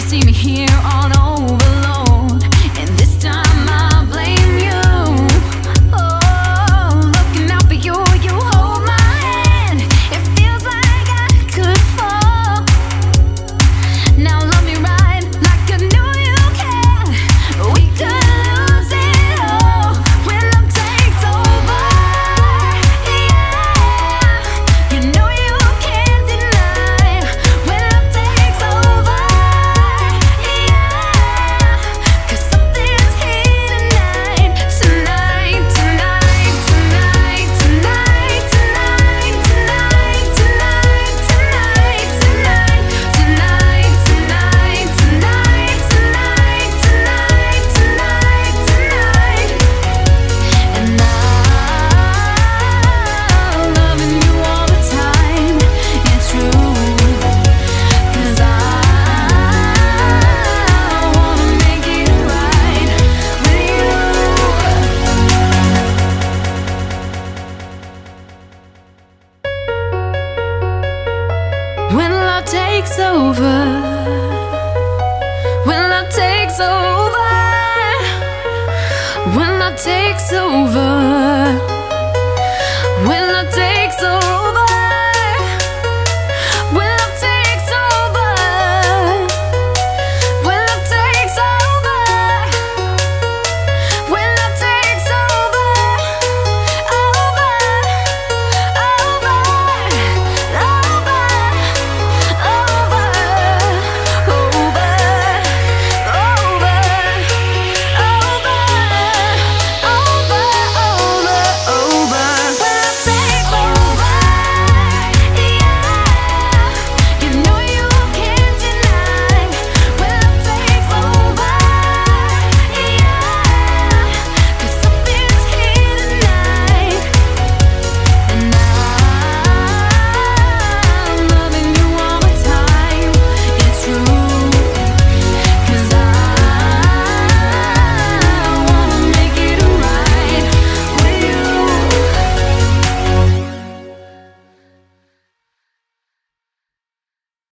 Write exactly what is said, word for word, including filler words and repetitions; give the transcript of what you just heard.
see me here on overload, and this time I blame you. Oh, looking out for you, you hold my hand. It feels like I could fall. Now love me right like I knew you can. We could lose it all when love takes over. Yeah, you know you can't deny when love takes over. Yeah, 'cause something's here tonight, tonight, tonight, tonight, tonight, tonight, tonight, tonight, tonight, tonight, tonight, tonight, tonight, tonight, tonight, tonight, tonight. And I'm loving you all the time. It's true, 'cause I wanna make it right with you. When love takes over, when love takes over, when love takes over.